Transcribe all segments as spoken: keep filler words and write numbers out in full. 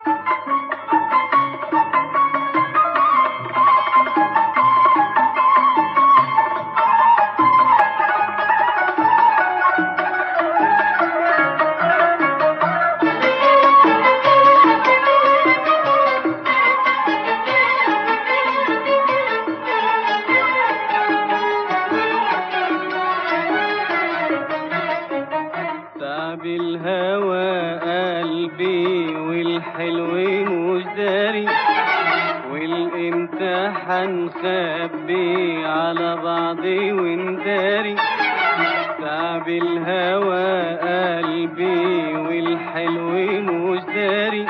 بالهوى قلبي والحلو مش داري، والامتحان خبي على بعضي ونداري. تعب الهوى قلبي والحلو مش داري،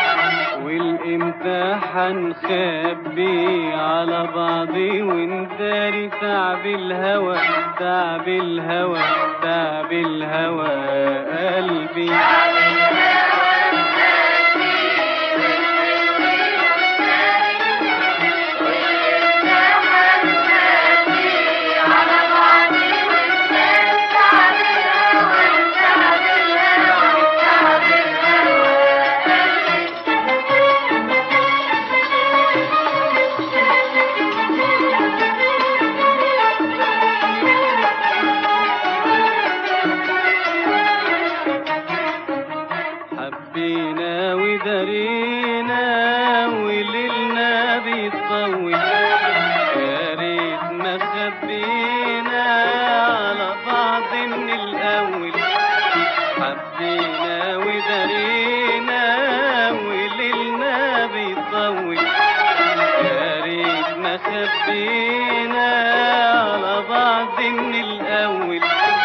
والامتحان خبي على بعضي ونداري. تعب الهوى تعب الهوى تعب الهوى قلبي. حبينا ودارينا وليلنا بيطول، يا ريت ما خبينا على بعض من الأول. حبينا ودارينا وليلنا بيطول، يا ريت ما خبينا على بعض من الأول.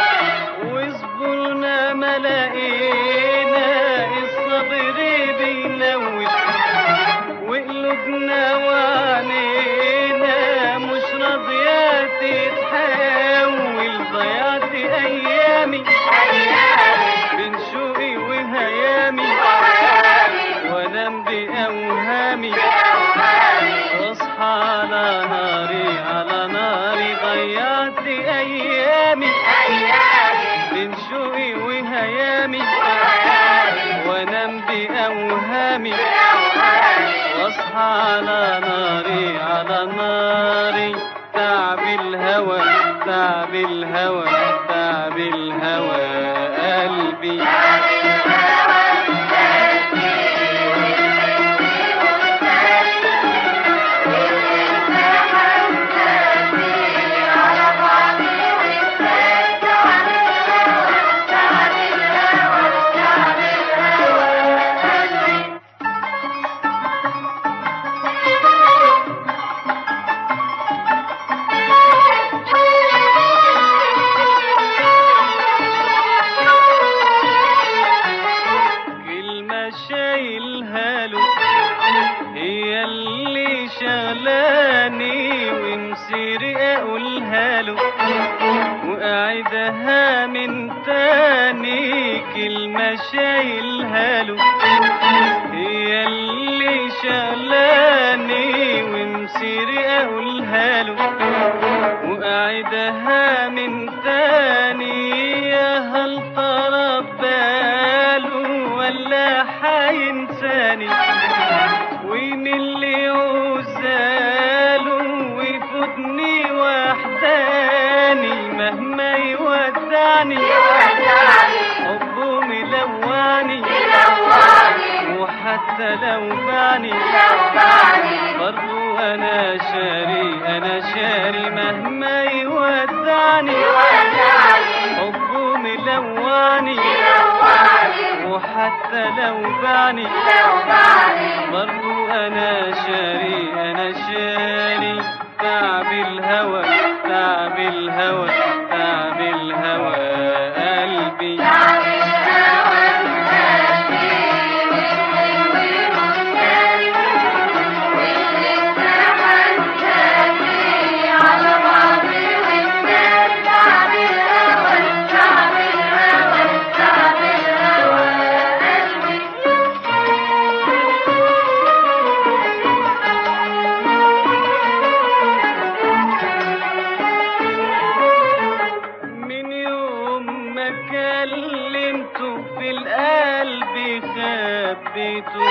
وصبرنا ما لقينا الصبر بينول، وقلوبنا وعنينا مش راضية تتحول. ضيعت أيامي بين شوقي وهيامي، وانام بأوهامي واصحى على ناري على ناري. ضيعت أيامي بين شوقي وهيامي، وانام بأوهامي واصحى على ناري على ناري. تعب الهوى تعب الهوى تعب الهوى قلبي. شايلها له هي اللي شغلاني، ومسيري اقولها له واعيدها من تاني. كلمة شايلها له هي اللي شغلاني، ومسيري اقولها له واعيدها من تاني. يا هل ترى باله ولا حينساني، ومن اللي عزاله ويفوتني وحداني. مهما يودعني حبه ملواني، وحتى لو بعني برضو انا شاري انا شاري. مهما يودعني حبه ملواني، وحتى لو بعني برضو انا شاري انا شاري. تعب الهوى تعب الهوى تعب الهوى قلبي. من يوم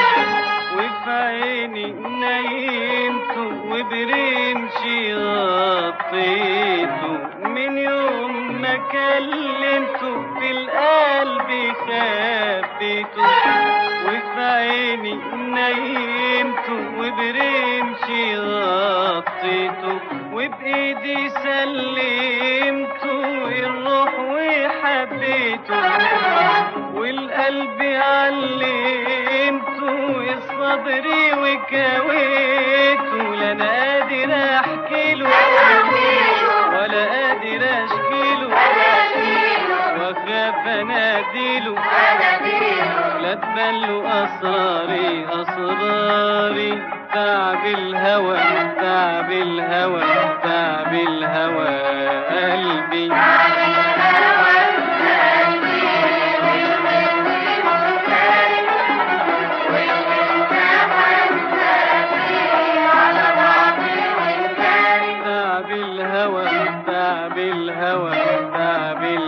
وفي عيني نيمته وبرمشي غطيته من يوم ما كلمته في القلب خبيته وفي عيني نيمته وبرمشي غطيته وبإيدي سلمته الروح وحبيته والقلب علمته الصبر وكويته لا انا قادر احكي له ولا قادر اشكي له واخاف اناديله لا تبان له اسراري اسراري تعب الهوى تعب الهوى تعب الهوى قلبي تعب الهوى تعب الهوى تعب الهوى